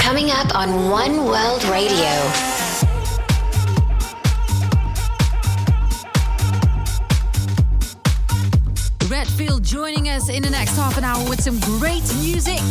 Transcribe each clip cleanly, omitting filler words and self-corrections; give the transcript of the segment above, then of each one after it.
Coming up on One World Radio. Redfield joining us in the next half an hour with some great music.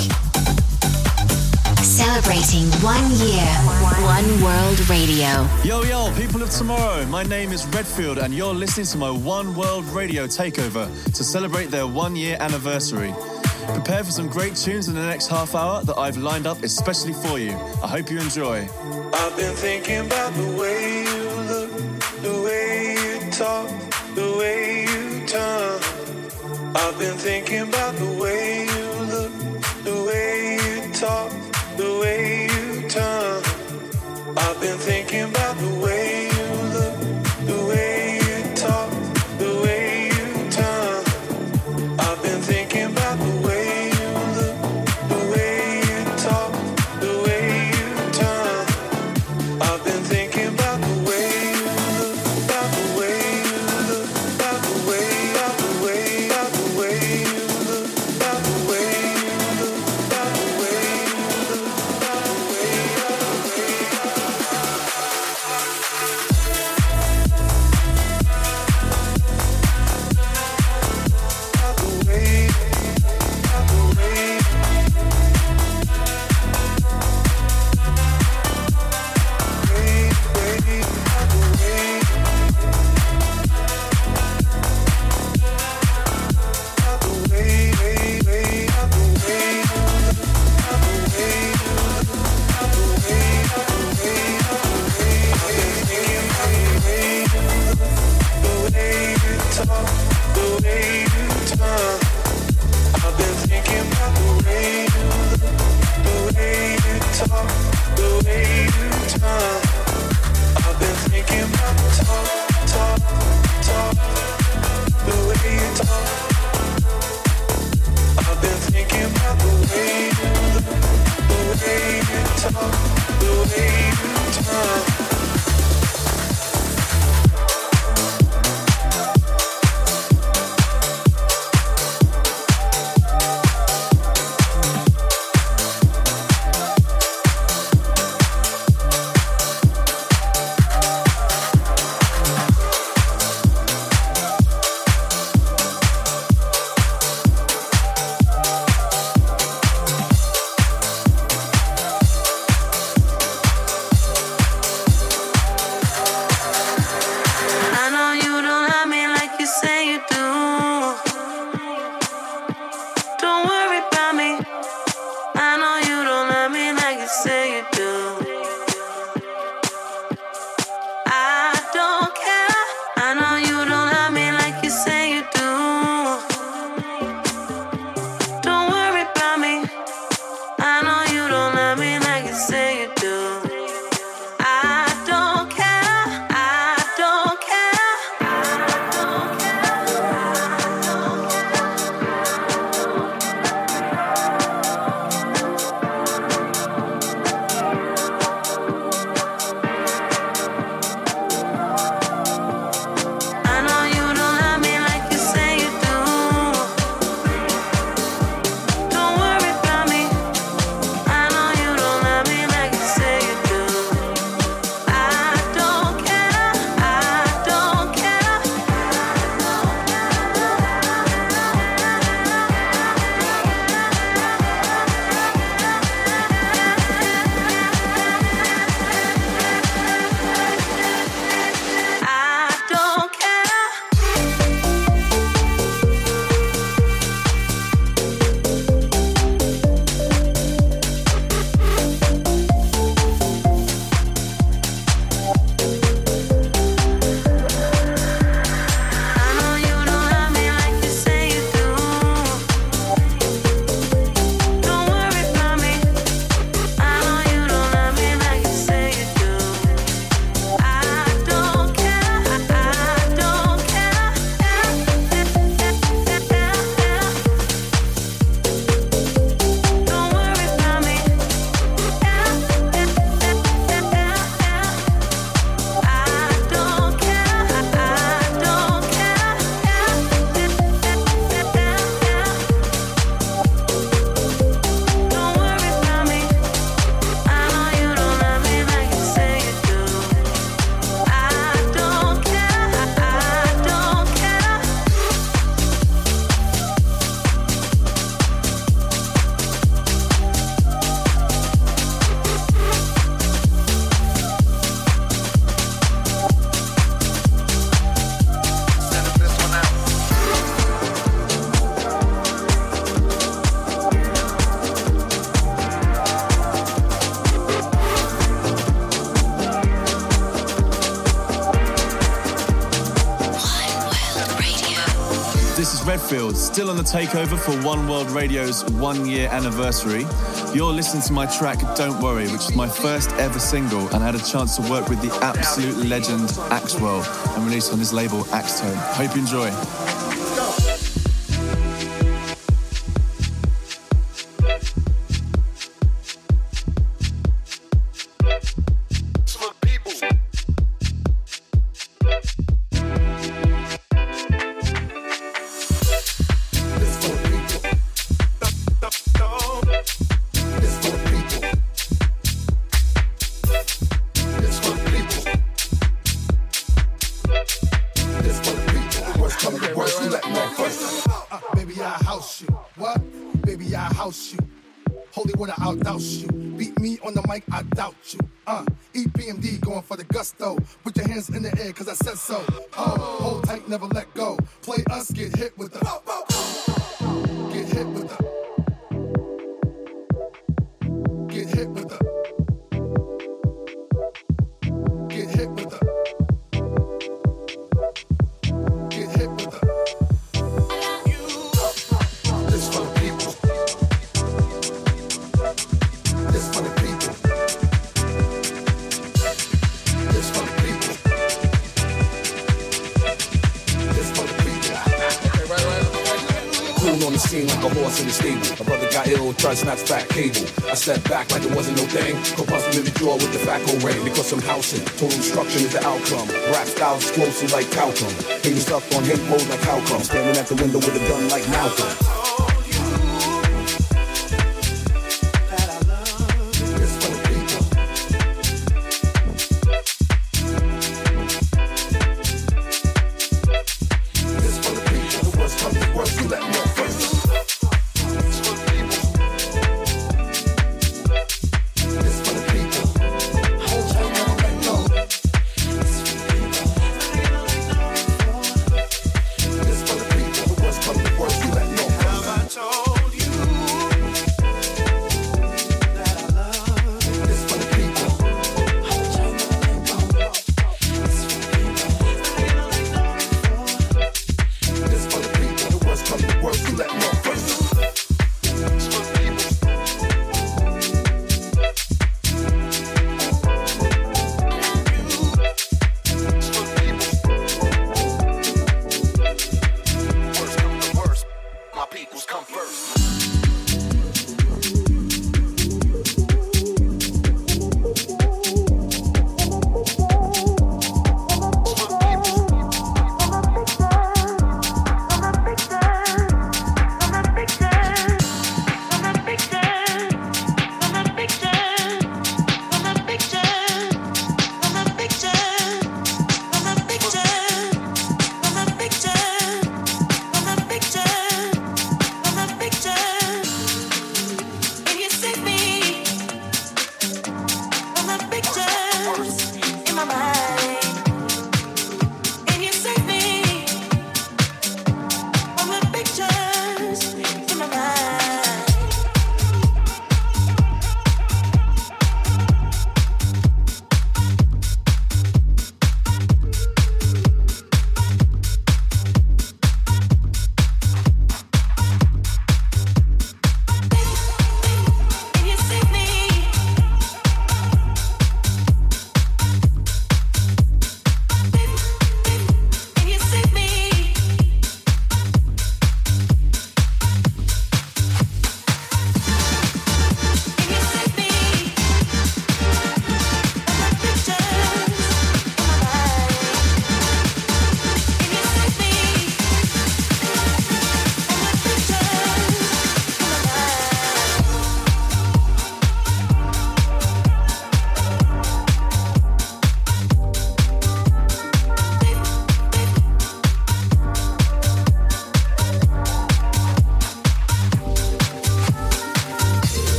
Celebrating 1 year, One World Radio. Yo, yo, people of tomorrow. My name is Redfield and you're listening to my One World Radio takeover to celebrate their 1 year anniversary. Prepare for some great tunes in the next half hour that I've lined up especially for you. I hope you enjoy. I've been thinking about the way you look, the way you talk, the way you turn. I've been thinking about the way you look, the way you talk, the way you turn. I've been thinking about the way you look, the way you talk, the way you turn. I've been thinking about the way Redfield, still on the takeover for One World Radio's 1 year anniversary. You're listening to my track Don't Worry, which is my first ever single, and I had a chance to work with the absolute legend Axwell and released on his label Axtone. Hope you enjoy. Snatch back cable. I stepped back like it wasn't no thing. Go bustin' in the jaw with the fat cold rain. Because I'm housing. Total destruction is the outcome. Rap styles explosive like talcum. Haters stuck on hate mode like how come. Standing at the window with a gun like Malcolm.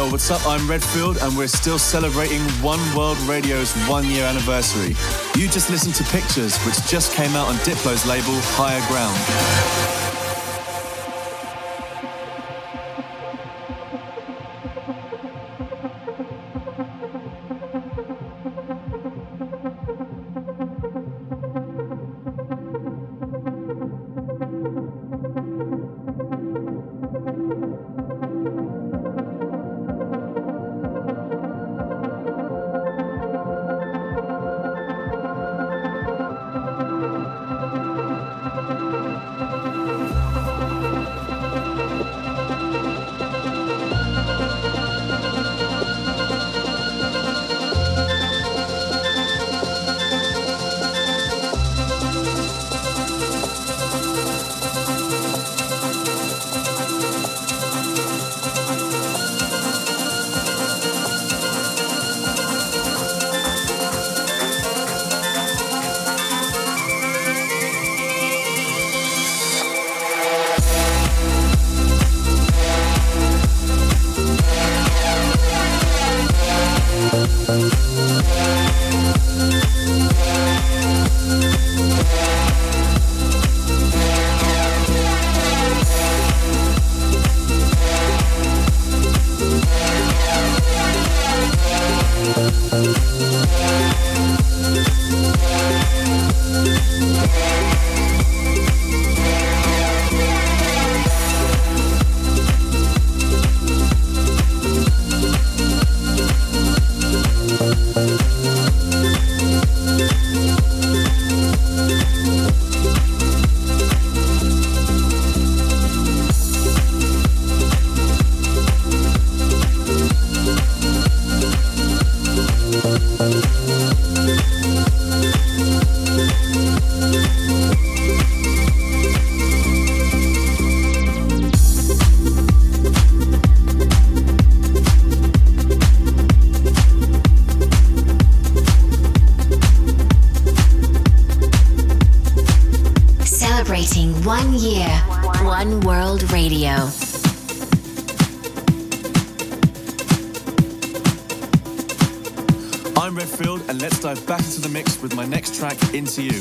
Yo, what's up? I'm Redfield, and we're still celebrating One World Radio's 1 year anniversary. You just listened to Pictures, which just came out on Diplo's label, Higher Ground. Celebrating 1 year, One World Radio. I'm Redfield, and let's dive back into the mix with my next track, Into You.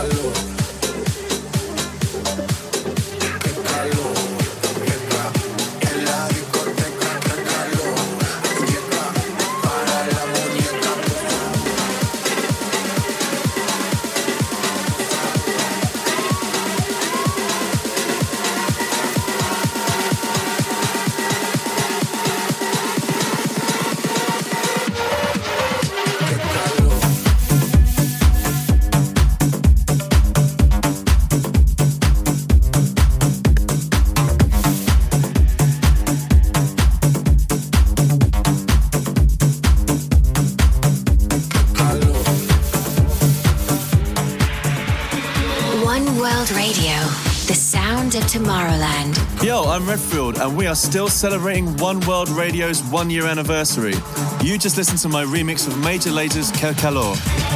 Tomorrowland. Yo, I'm Redfield, and we are still celebrating One World Radio's 1 year anniversary. You just listened to my remix of Major Laser's Quel Calor.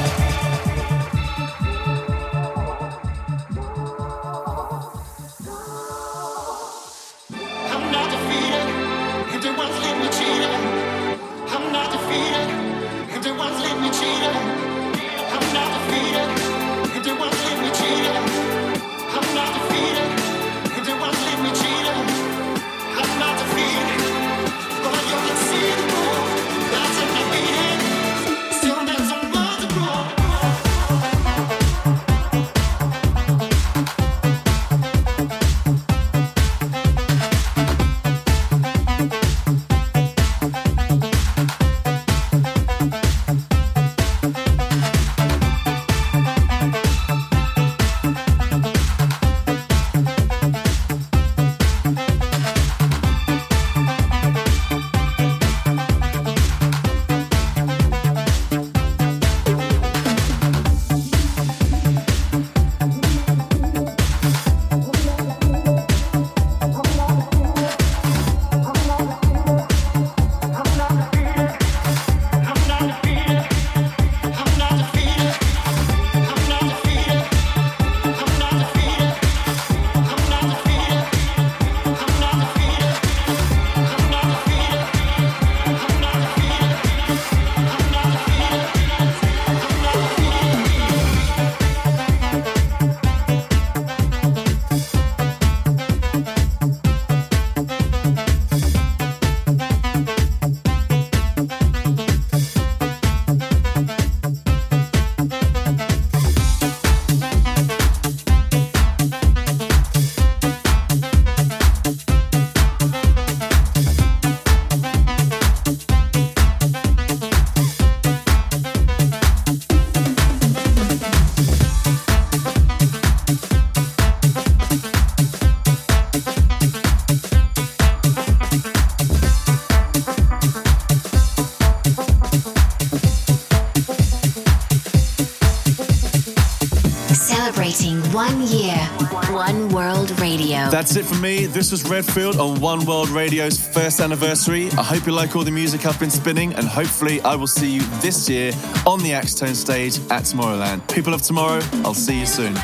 Celebrating 1 year, One World Radio. That's it from me. This was Redfield on One World Radio's first anniversary. I hope you like all the music I've been spinning, and hopefully I will see you this year on the Axtone stage at Tomorrowland. People of tomorrow, I'll see you soon.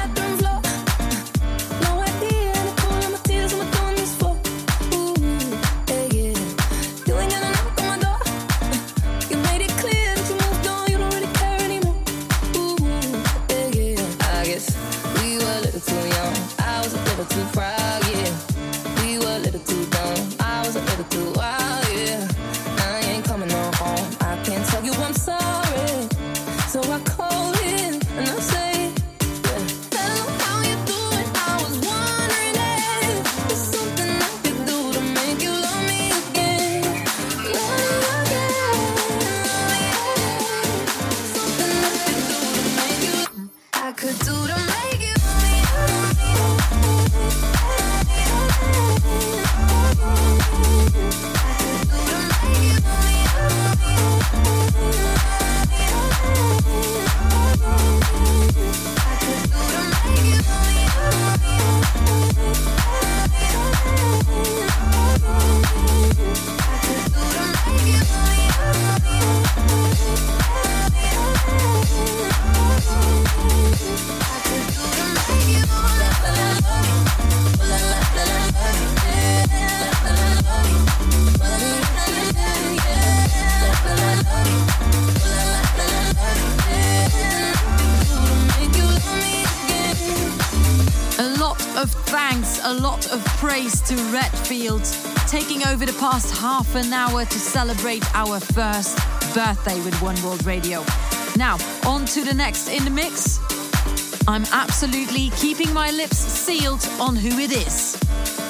a lot of praise to Redfield, taking over the past half an hour to celebrate our first birthday with One World Radio. Now, on to the next in the mix. I'm absolutely keeping my lips sealed on who it is.